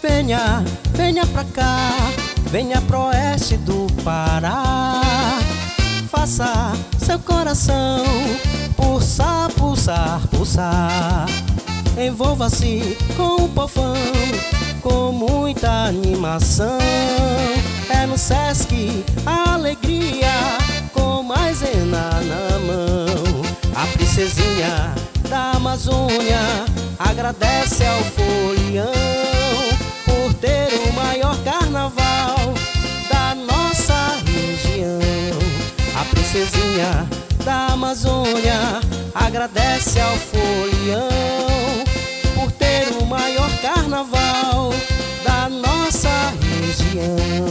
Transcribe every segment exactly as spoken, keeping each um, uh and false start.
Venha, venha pra cá, venha pro oeste do Pará. Faça seu coração pulsar, pulsar, pulsar. Envolva-se com o povão, com muita animação. É no Sesc a alegria, com maisena na mão. A princesinha da Amazônia agradece ao folião por ter o maior carnaval da nossa região. A princesinha da Amazônia agradece ao folião por ter o maior carnaval da nossa região.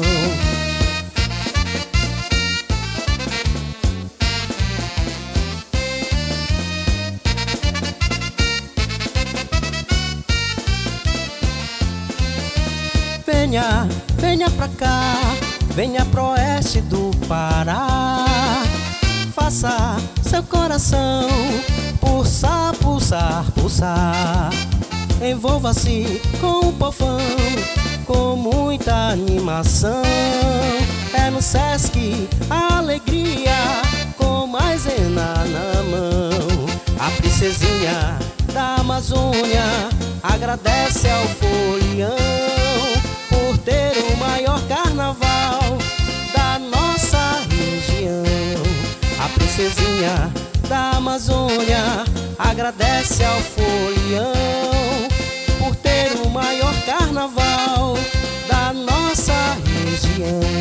Venha, venha pra cá, venha pro oeste do Pará. Faça seu coração pulsar, pulsar, pulsar. Envolva-se com o povão, com muita animação. É no Sesc a alegria, com maisena na mão. A princesinha da Amazônia agradece ao folião por ter o maior carnaval da nossa região. A princesinha da Amazônia agradece ao folião por ter o maior carnaval da nossa região.